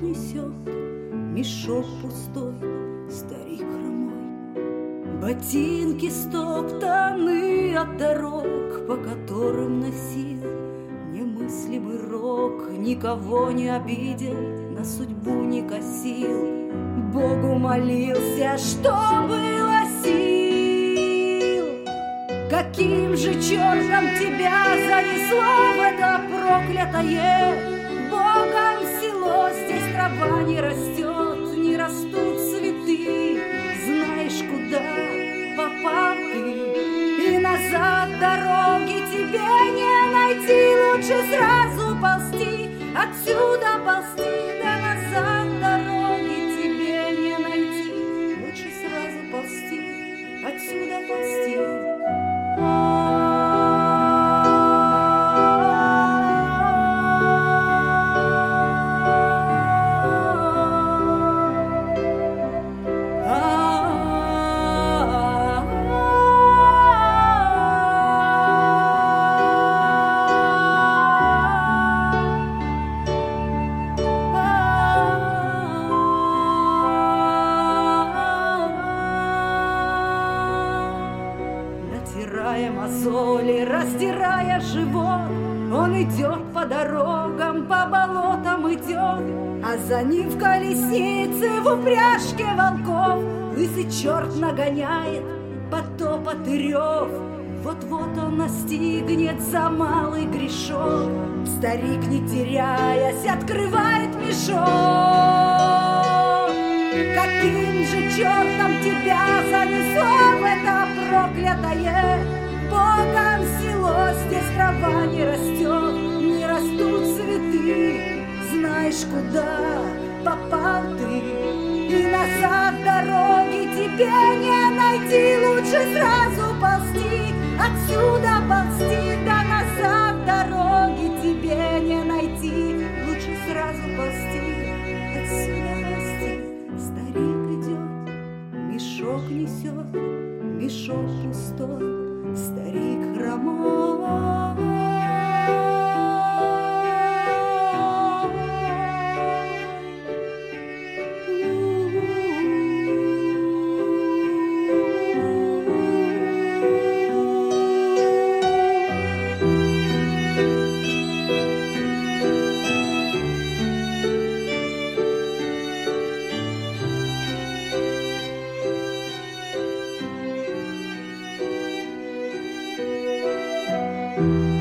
несет мешок пустой, старик хромой. Ботинки стоптаны от дорог, по которым носил немыслимый рок. Никого не обидел, на судьбу не косил, Богу молился, что было сил. Каким же чертом тебя занесло в это проклятое? Богом село, здесь трава не растет, не растут цветы. Знаешь, куда попал ты, и назад дороги тебе не найти. Лучше сразу ползти, отсюда ползти, да назад дороги тебе не найти. Лучше сразу ползти, отсюда ползти. Натирая мозоли, раздирая живот, он идет по дорогам, по болотам идет, а за ним в колеснице, в упряжке волков лысый черт нагоняет потопот и рев. Вот-вот он настигнет за малый грешок. Старик, не теряясь, открывает мешок. Каким же чертом тебя занесло в это проклятое? Богом село, здесь трава не растет, не растут цветы. Знаешь, куда попал ты, и назад дороги тебе не найти. Лучше сразу ползти, отсюда ползти, да назад дороги тебе не найти. Лучше сразу ползти, отсюда ползти. Старик идет, мешок несет, мешок пустой, старик хромой. Thank you.